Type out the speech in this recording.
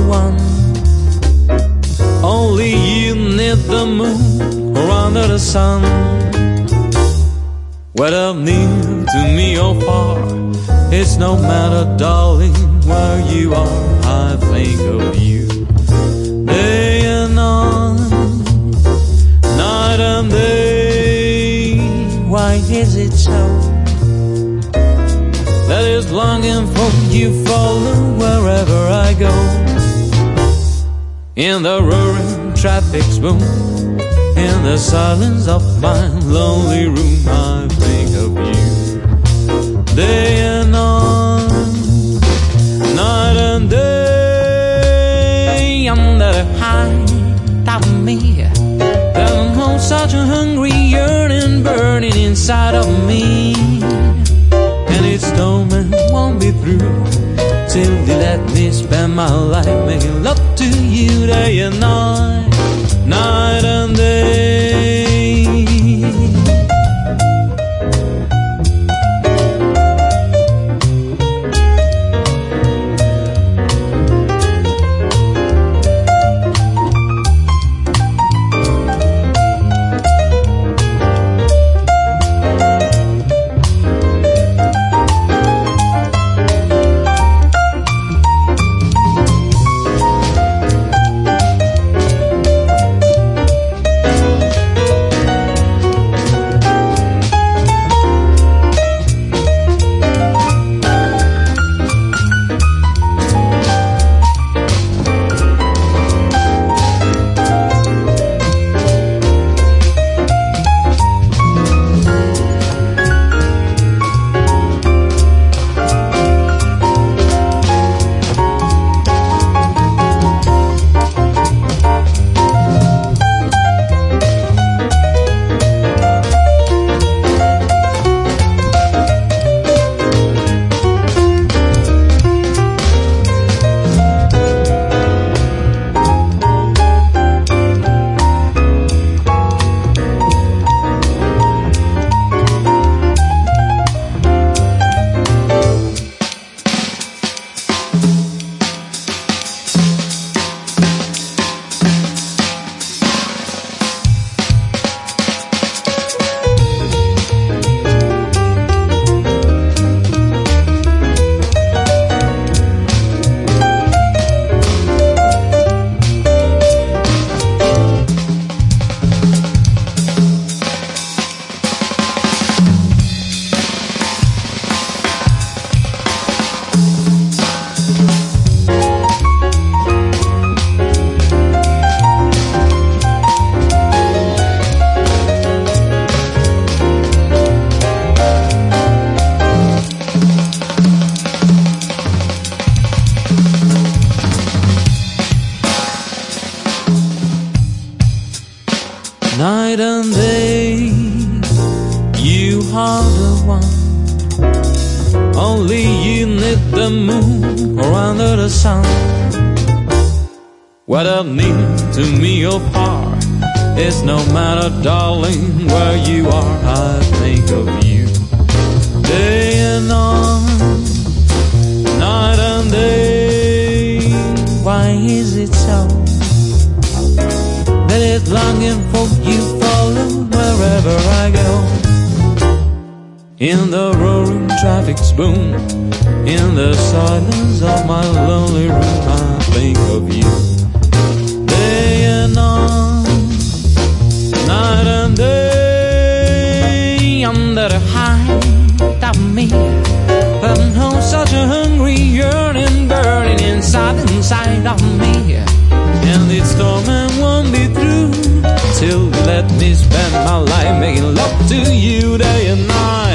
one. Only you need the moon or under the sun. Whether near to me or far, it's no matter, darling, where you are. I think of you day and night, night and day. Why is it so that is longing for you follow wherever I go? In the roaring traffic's boom, in the silence of my lonely room, I think of you day and night, night and day. Under the height of me, there's no such a hungry yearning burning inside of me, and its torment won't be through till you let me spend my life making love to you day and night, night and day. Night and day, you are the one. Only you need the moon or under the sun. Whether near to me or far, it's no matter, darling, where you are. I think of you day and night, night and day. Why is it so that it's longing for you follow wherever I go? In the roaring traffic's boom, in the silence of my lonely room, I think of you day and night, night and day. Under the height of me, there's no such a hungry yearning burning inside of me, and its torment won't be through till you let me spend my life making love to you day and night.